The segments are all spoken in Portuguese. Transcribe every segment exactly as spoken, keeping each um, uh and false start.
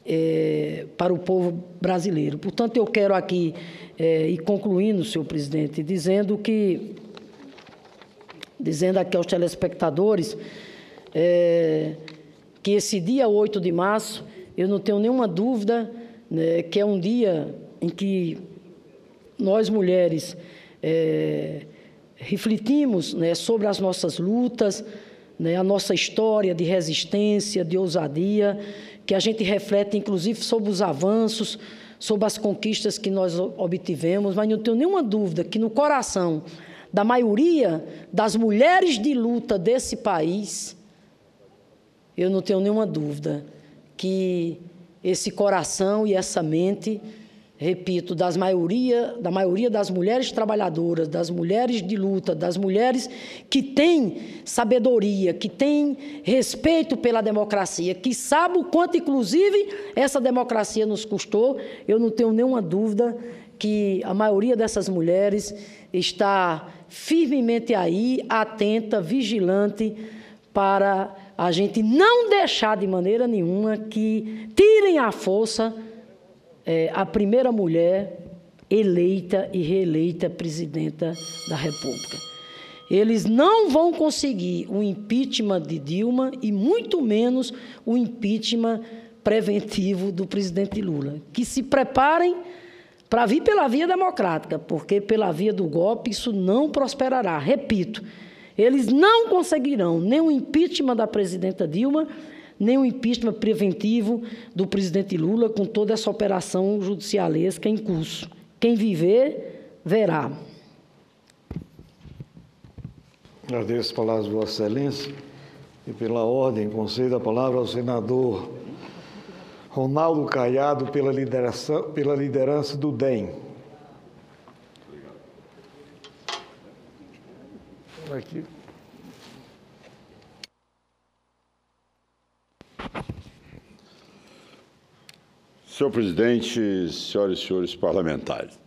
é, para o povo brasileiro. Portanto, eu quero aqui, é, ir concluindo, senhor presidente, dizendo que, dizendo aqui aos telespectadores, é, que esse dia oito de março, eu não tenho nenhuma dúvida, né, que é um dia em que nós, mulheres, é, refletimos, né, sobre as nossas lutas, né, a nossa história de resistência, de ousadia, que a gente reflete, inclusive, sobre os avanços, sobre as conquistas que nós obtivemos, mas não tenho nenhuma dúvida que no coração da maioria das mulheres de luta desse país, eu não tenho nenhuma dúvida que esse coração e essa mente, repito, das maioria, da maioria das mulheres trabalhadoras, das mulheres de luta, das mulheres que têm sabedoria, que têm respeito pela democracia, que sabem o quanto, inclusive, essa democracia nos custou, eu não tenho nenhuma dúvida que a maioria dessas mulheres está firmemente aí, atenta, vigilante, para a gente não deixar de maneira nenhuma que tirem à força é, a primeira mulher eleita e reeleita presidenta da República. Eles não vão conseguir o impeachment de Dilma e muito menos o impeachment preventivo do presidente Lula. Que se preparem para vir pela via democrática, porque pela via do golpe isso não prosperará. Repito, eles não conseguirão nem o impeachment da presidenta Dilma, nem o impeachment preventivo do presidente Lula, com toda essa operação judicialesca em curso. Quem viver, verá. Agradeço as palavras de Vossa Excelência e, pela ordem, concedo a palavra ao senador Ronaldo Caiado pela liderança, pela liderança do D E M. Aqui. Senhor presidente, senhoras e senhores parlamentares,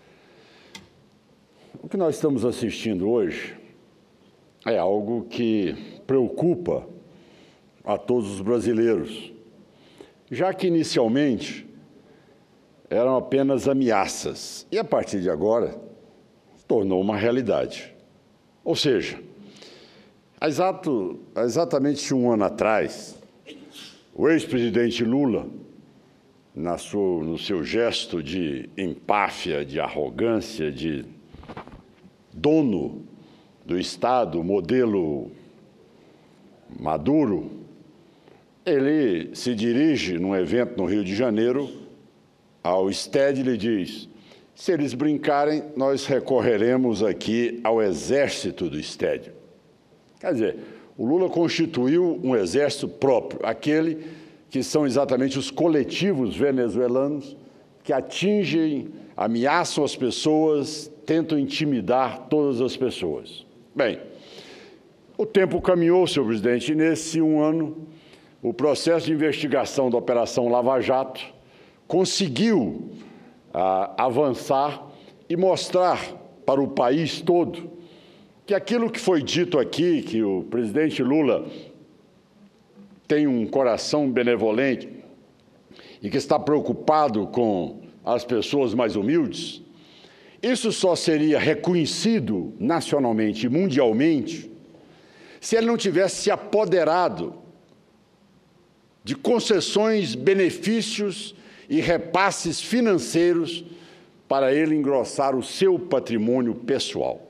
o que nós estamos assistindo hoje é algo que preocupa a todos os brasileiros, já que inicialmente eram apenas ameaças e a partir de agora se tornou uma realidade. Ou seja, há, exato, há exatamente um ano atrás, o ex-presidente Lula, na sua, no seu gesto de empáfia, de arrogância, de dono do Estado, modelo Maduro, ele se dirige num evento no Rio de Janeiro ao STED e lhe diz: se eles brincarem, nós recorreremos aqui ao exército do STED. Quer dizer, o Lula constituiu um exército próprio, aquele que são exatamente os coletivos venezuelanos que atingem, ameaçam as pessoas, tentam intimidar todas as pessoas. Bem, o tempo caminhou, senhor presidente, e nesse um ano, o processo de investigação da Operação Lava Jato conseguiu ah, avançar e mostrar para o país todo que aquilo que foi dito aqui, que o presidente Lula tem um coração benevolente e que está preocupado com as pessoas mais humildes, isso só seria reconhecido nacionalmente e mundialmente se ele não tivesse se apoderado de concessões, benefícios e repasses financeiros para ele engrossar o seu patrimônio pessoal.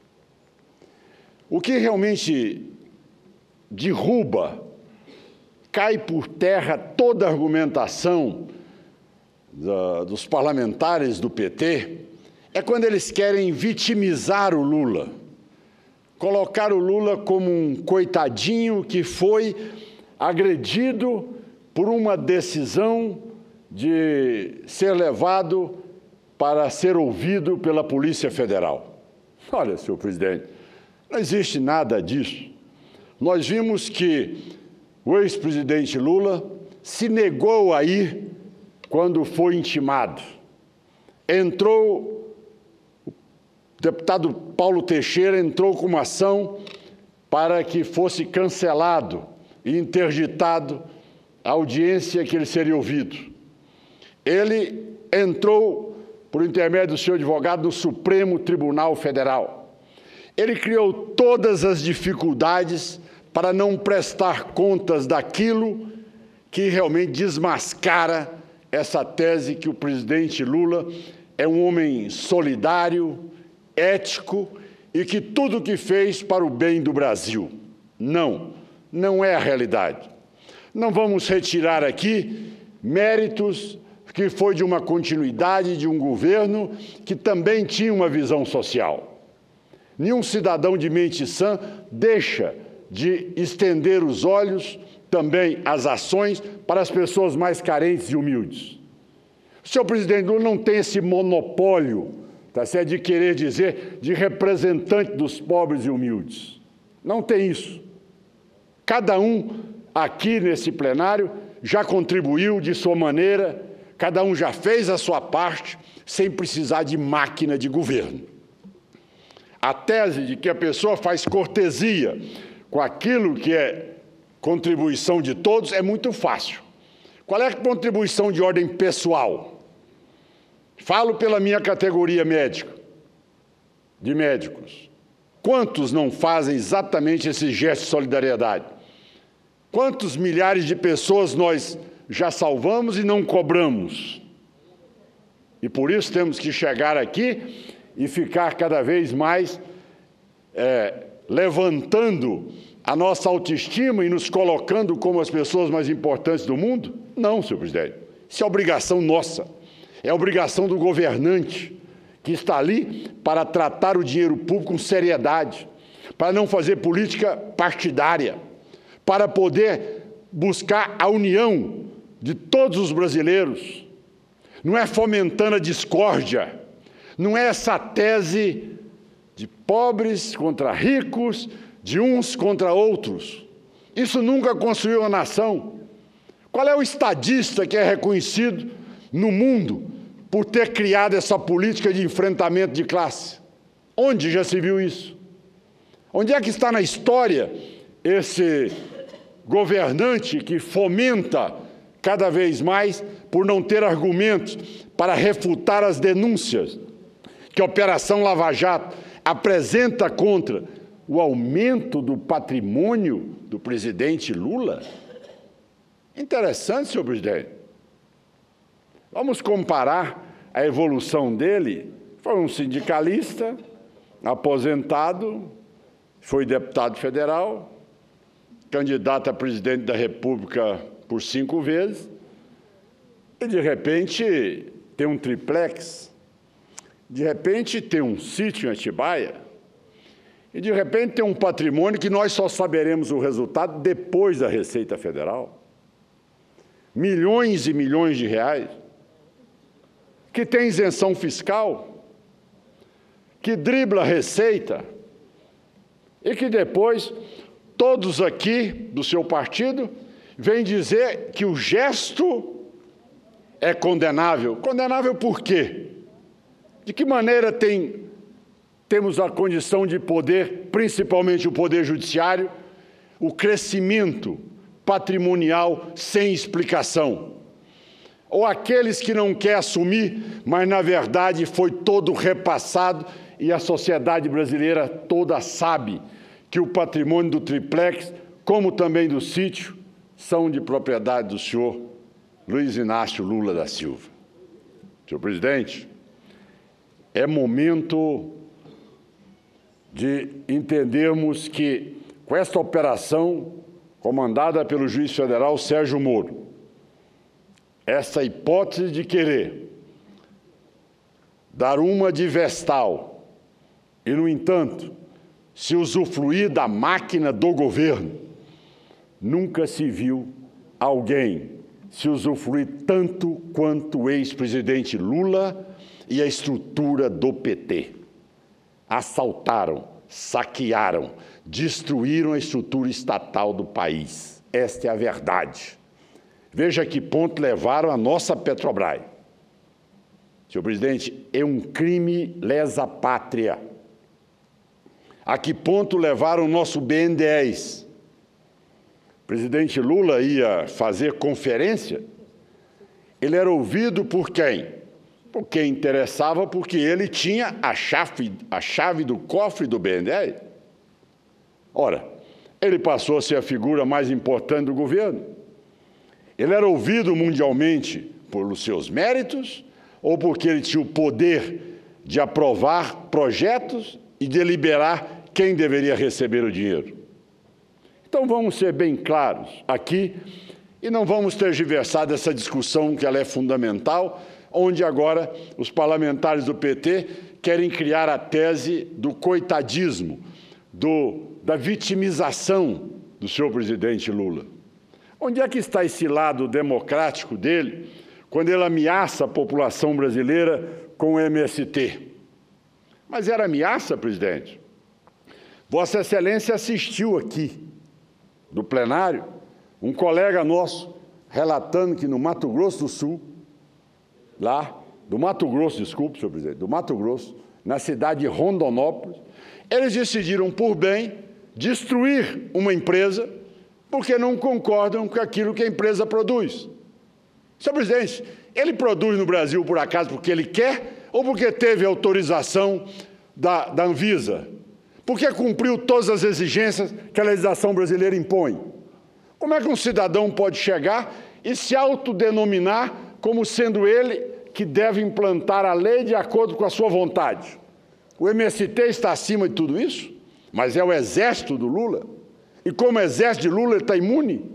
O que realmente derruba, cai por terra toda a argumentação da, dos parlamentares do P T, é quando eles querem vitimizar o Lula, colocar o Lula como um coitadinho que foi agredido por uma decisão de ser levado para ser ouvido pela Polícia Federal. Olha, senhor presidente, não existe nada disso. Nós vimos que o ex-presidente Lula se negou a ir quando foi intimado. Entrou, o deputado Paulo Teixeira entrou com uma ação para que fosse cancelado e interditado a audiência que ele seria ouvido. Ele entrou, por intermédio do seu advogado, no Supremo Tribunal Federal. Ele criou todas as dificuldades para não prestar contas daquilo que realmente desmascara essa tese que o presidente Lula é um homem solidário, ético e que tudo o que fez para o bem do Brasil. Não, não é a realidade. Não vamos retirar aqui méritos que foi de uma continuidade de um governo que também tinha uma visão social. Nenhum cidadão de mente sã deixa de estender os olhos, também as ações, para as pessoas mais carentes e humildes. O senhor presidente Lula não tem esse monopólio, tá certo, de querer dizer de representante dos pobres e humildes. Não tem isso. Cada um aqui nesse plenário já contribuiu de sua maneira, cada um já fez a sua parte, sem precisar de máquina de governo. A tese de que a pessoa faz cortesia com aquilo que é contribuição de todos é muito fácil. Qual é a contribuição de ordem pessoal? Falo pela minha categoria médica, de médicos. Quantos não fazem exatamente esse gesto de solidariedade? Quantos milhares de pessoas nós já salvamos e não cobramos? E por isso temos que chegar aqui e ficar cada vez mais é, levantando a nossa autoestima e nos colocando como as pessoas mais importantes do mundo? Não, senhor presidente. Isso é obrigação nossa. É obrigação do governante, que está ali para tratar o dinheiro público com seriedade, para não fazer política partidária, para poder buscar a união de todos os brasileiros. Não é fomentando a discórdia, não é essa tese de pobres contra ricos, de uns contra outros. Isso nunca construiu a nação. Qual é o estadista que é reconhecido no mundo por ter criado essa política de enfrentamento de classe? Onde já se viu isso? Onde é que está na história esse governante que fomenta cada vez mais por não ter argumentos para refutar as denúncias que a Operação Lava Jato apresenta contra o aumento do patrimônio do presidente Lula? Interessante, senhor presidente. Vamos comparar a evolução dele. Foi um sindicalista, aposentado, foi deputado federal, candidato a presidente da República por cinco vezes, e de repente tem um triplex, de repente tem um sítio em Atibaia, e de repente tem um patrimônio que nós só saberemos o resultado depois da Receita Federal. Milhões e milhões de reais, que tem isenção fiscal, que dribla a receita, e que depois todos aqui do seu partido vêm dizer que o gesto é condenável. Condenável por quê? De que maneira tem, temos a condição de poder, principalmente o poder judiciário, o crescimento patrimonial sem explicação? Ou aqueles que não querem assumir, mas na verdade foi todo repassado e a sociedade brasileira toda sabe que o patrimônio do triplex, como também do sítio, são de propriedade do senhor Luiz Inácio Lula da Silva. Senhor presidente, é momento de entendermos que, com esta operação comandada pelo juiz federal Sérgio Moro, essa hipótese de querer dar uma de Vestal e, no entanto, se usufruir da máquina do governo, nunca se viu alguém se usufruir tanto quanto o ex-presidente Lula e a estrutura do P T. Assaltaram, saquearam, destruíram a estrutura estatal do país. Esta é a verdade. Veja a que ponto levaram a nossa Petrobras. Senhor presidente, é um crime lesa pátria. A que ponto levaram o nosso B N dez? o presidente Lula ia fazer conferência, ele era ouvido por quem? Por quem interessava, porque ele tinha a chave, a chave do cofre do B N D E S. Ora, ele passou a ser a figura mais importante do governo. Ele era ouvido mundialmente pelos seus méritos ou porque ele tinha o poder de aprovar projetos e deliberar quem deveria receber o dinheiro? Então, vamos ser bem claros aqui e não vamos tergiversar dessa discussão, que ela é fundamental, onde agora os parlamentares do P T querem criar a tese do coitadismo, do, da vitimização do senhor presidente Lula. Onde é que está esse lado democrático dele, quando ele ameaça a população brasileira com o M S T? Mas era ameaça, presidente? Vossa Excelência assistiu aqui, do plenário, um colega nosso relatando que no Mato Grosso do Sul, lá, do Mato Grosso, desculpe, senhor presidente, do Mato Grosso, na cidade de Rondonópolis, eles decidiram, por bem, destruir uma empresa porque não concordam com aquilo que a empresa produz. Senhor presidente, ele produz no Brasil, por acaso, porque ele quer ou porque teve autorização da, da Anvisa? Porque cumpriu todas as exigências que a legislação brasileira impõe? Como é que um cidadão pode chegar e se autodenominar como sendo ele que deve implantar a lei de acordo com a sua vontade? O M S T está acima de tudo isso? Mas é o exército do Lula? E como exército de Lula, ele está imune?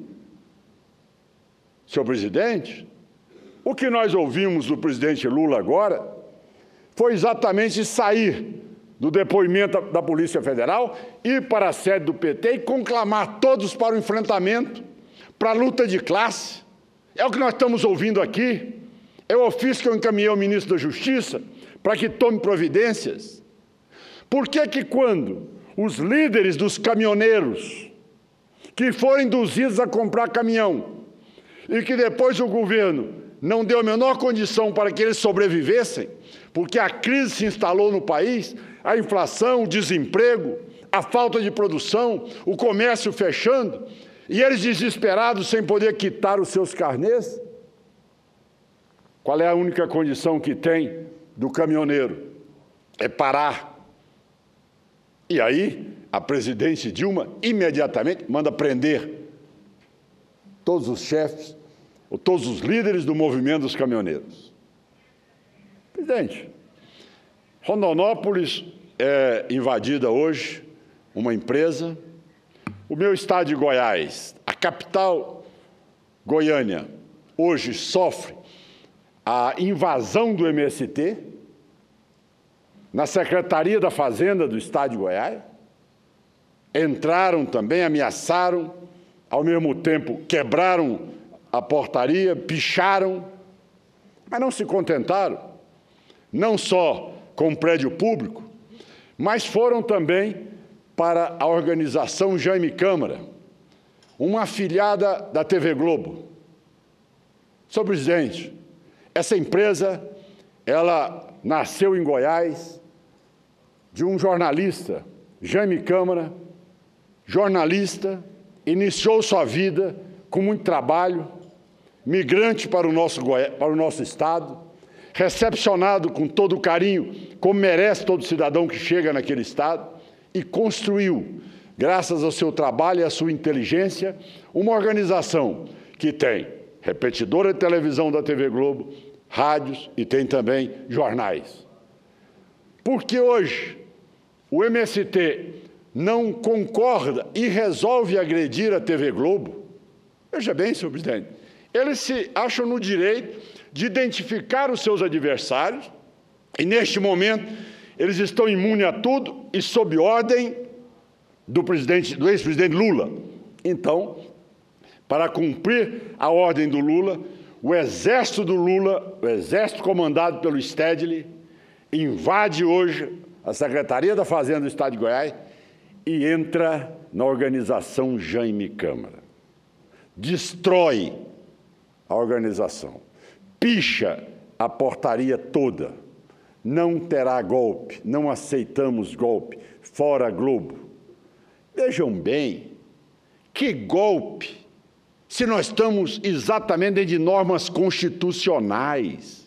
Senhor presidente, o que nós ouvimos do presidente Lula agora foi exatamente sair do depoimento da Polícia Federal, ir para a sede do P T e conclamar todos para o enfrentamento, para a luta de classe. É o que nós estamos ouvindo aqui. É o ofício que eu encaminhei ao ministro da Justiça para que tome providências. Por que que quando os líderes dos caminhoneiros que foram induzidos a comprar caminhão e que depois o governo não deu a menor condição para que eles sobrevivessem, porque a crise se instalou no país, a inflação, o desemprego, a falta de produção, o comércio fechando, e eles desesperados sem poder quitar os seus carnês? Qual é a única condição que tem do caminhoneiro? É parar. E aí, a presidente Dilma imediatamente manda prender todos os chefes, ou todos os líderes do movimento dos caminhoneiros. Presidente, Rondonópolis é invadida hoje, uma empresa. O meu estado de Goiás, a capital Goiânia, hoje sofre a invasão do M S T na Secretaria da Fazenda do estado de Goiás. Entraram também, ameaçaram, ao mesmo tempo quebraram a portaria, picharam, mas não se contentaram, não só com o prédio público, mas foram também para a organização Jaime Câmara, uma afiliada da T V Globo. Senhor presidente, essa empresa, ela nasceu em Goiás de um jornalista, Jaime Câmara, jornalista, iniciou sua vida com muito trabalho, migrante para o nosso, Goi- para o nosso estado, recepcionado com todo o carinho, como merece todo cidadão que chega naquele estado, e construiu, graças ao seu trabalho e à sua inteligência, uma organização que tem repetidora de televisão da T V Globo, rádios e tem também jornais. Porque hoje o M S T não concorda e resolve agredir a T V Globo? Veja bem, senhor presidente, eles se acham no direito de identificar os seus adversários e, neste momento, eles estão imunes a tudo e sob ordem do, presidente, do ex-presidente Lula. Então, para cumprir a ordem do Lula, o exército do Lula, o exército comandado pelo Stedley, invade hoje a Secretaria da Fazenda do Estado de Goiás e entra na organização Jaime Câmara. Destrói a organização, picha a portaria toda. Não terá golpe, não aceitamos golpe, fora Globo. Vejam bem, Que golpe! Se nós estamos exatamente dentro de normas constitucionais.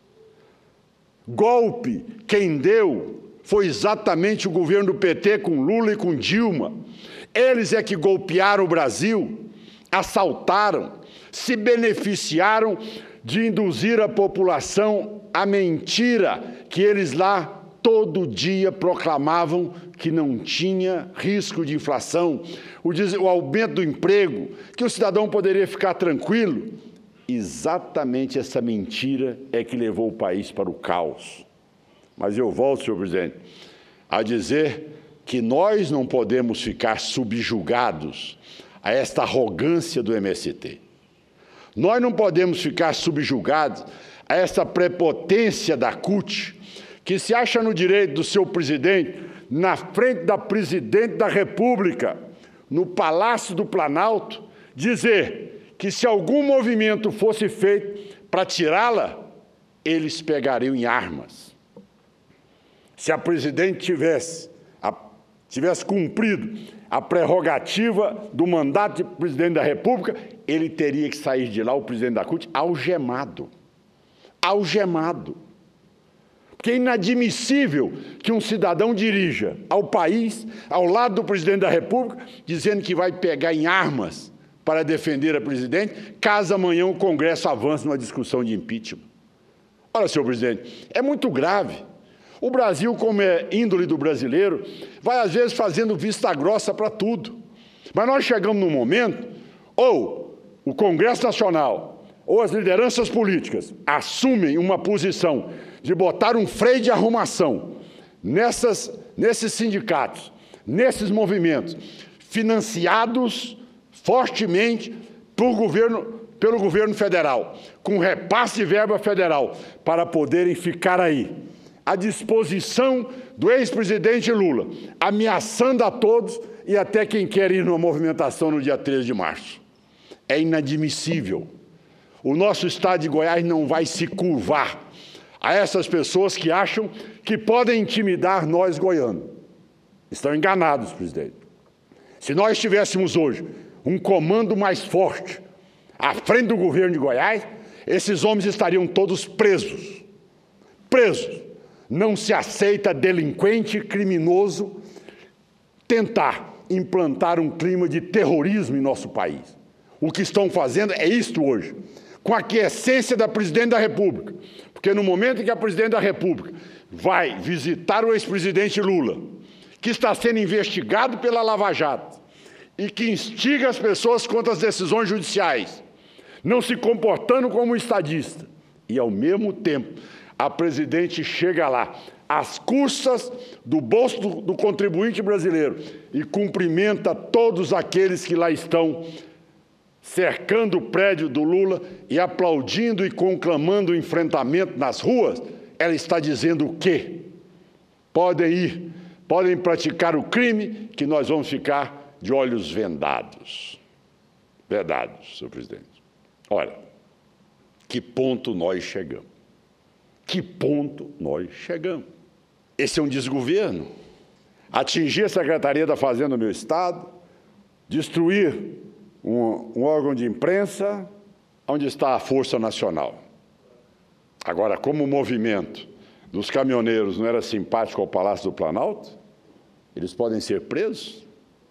Golpe, quem deu foi exatamente o governo do P T com Lula e com Dilma. Eles é que golpearam o Brasil, assaltaram, se beneficiaram de induzir a população à mentira que eles lá todo dia proclamavam que não tinha risco de inflação, o, des... o aumento do emprego, que o cidadão poderia ficar tranquilo. Exatamente essa mentira é que levou o país para o caos. Mas eu volto, senhor presidente, a dizer que nós não podemos ficar subjugados a esta arrogância do M S T. Nós não podemos ficar subjugados a essa prepotência da C U T, que se acha no direito do seu presidente, na frente da presidente da República, no Palácio do Planalto, dizer que se algum movimento fosse feito para tirá-la, eles pegariam em armas. Se a presidente tivesse, a, tivesse cumprido a prerrogativa do mandato de presidente da República, ele teria que sair de lá, o presidente da C U T, algemado. Algemado. Porque é inadmissível que um cidadão dirija ao país, ao lado do presidente da República, dizendo que vai pegar em armas para defender a presidente, caso amanhã o Congresso avance numa discussão de impeachment. Olha, senhor presidente, é muito grave. O Brasil, como é índole do brasileiro, vai às vezes fazendo vista grossa para tudo. Mas nós chegamos num momento, ou o Congresso Nacional, ou as lideranças políticas assumem uma posição de botar um freio de arrumação nessas, nesses sindicatos, nesses movimentos, financiados fortemente por governo, pelo governo federal, com repasse de verba federal, para poderem ficar aí, à disposição do ex-presidente Lula, ameaçando a todos e até quem quer ir numa movimentação no dia treze de março. É inadmissível. O nosso estado de Goiás não vai se curvar a essas pessoas que acham que podem intimidar nós goianos. Estão enganados, presidente. Se nós tivéssemos hoje um comando mais forte à frente do governo de Goiás, esses homens estariam todos presos. Presos. Não se aceita delinquente, criminoso, tentar implantar um clima de terrorismo em nosso país. O que estão fazendo é isto hoje, com a aquiescência da presidente da República. Porque no momento em que a presidente da República vai visitar o ex-presidente Lula, que está sendo investigado pela Lava Jato e que instiga as pessoas contra as decisões judiciais, não se comportando como um estadista, e ao mesmo tempo a presidente chega lá, às custas do bolso do, do contribuinte brasileiro, e cumprimenta todos aqueles que lá estão cercando o prédio do Lula e aplaudindo e conclamando o enfrentamento nas ruas. Ela está dizendo o quê? Podem ir, podem praticar o crime, que nós vamos ficar de olhos vendados. Vedados, senhor presidente. Olha, que ponto nós chegamos? Que ponto nós chegamos? Esse é um desgoverno. Atingir a Secretaria da Fazenda no meu estado, destruir um, um órgão de imprensa, onde está a Força Nacional. Agora, como o movimento dos caminhoneiros não era simpático ao Palácio do Planalto, eles podem ser presos?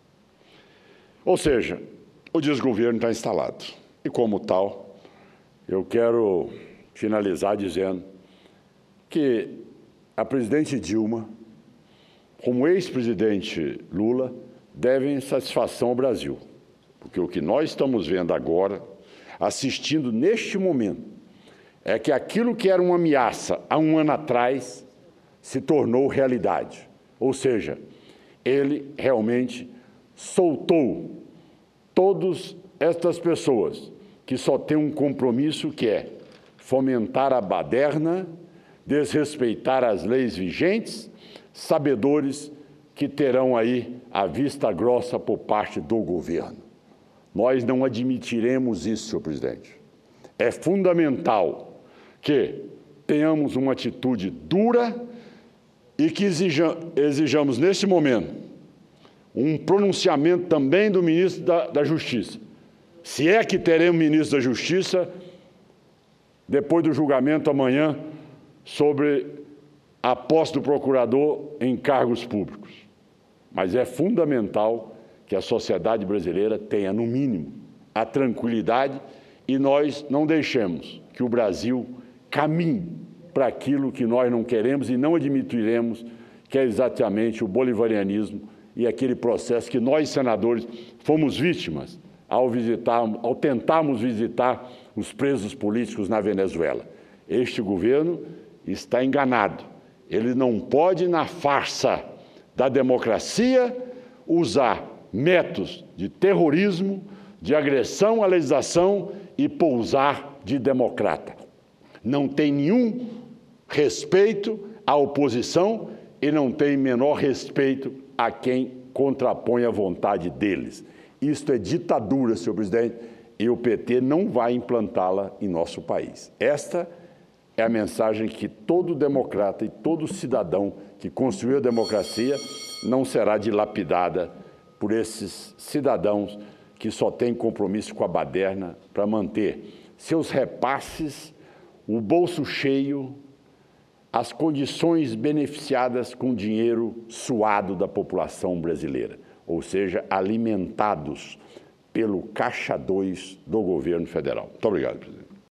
Ou seja, o desgoverno está instalado. E como tal, eu quero finalizar dizendo que a presidente Dilma, como ex-presidente Lula, devem satisfação ao Brasil. Porque o que nós estamos vendo agora, assistindo neste momento, é que aquilo que era uma ameaça há um ano atrás se tornou realidade. Ou seja, ele realmente soltou todas estas pessoas que só têm um compromisso, que é fomentar a baderna, desrespeitar as leis vigentes, sabedores que terão aí a vista grossa por parte do governo. Nós não admitiremos isso, senhor presidente. É fundamental que tenhamos uma atitude dura e que exija, exijamos, neste momento, um pronunciamento também do ministro da, da Justiça. Se é que teremos ministro da Justiça, depois do julgamento amanhã, sobre a posse do procurador em cargos públicos. Mas é fundamental que a sociedade brasileira tenha, no mínimo, a tranquilidade e nós não deixemos que o Brasil caminhe para aquilo que nós não queremos e não admitiremos, que é exatamente o bolivarianismo e aquele processo que nós, senadores, fomos vítimas ao, visitar, ao tentarmos visitar os presos políticos na Venezuela. Este governo está enganado. Ele não pode, na farsa da democracia, usar métodos de terrorismo, de agressão à legislação e pousar de democrata. Não tem nenhum respeito à oposição e não tem menor respeito a quem contrapõe a vontade deles. Isto é ditadura, senhor presidente, e o P T não vai implantá-la em nosso país. Esta é a mensagem que todo democrata e todo cidadão que construiu a democracia não será dilapidada por esses cidadãos que só têm compromisso com a baderna para manter seus repasses, o bolso cheio, as condições beneficiadas com dinheiro suado da população brasileira, ou seja, alimentados pelo caixa dois do governo federal. Muito obrigado, presidente.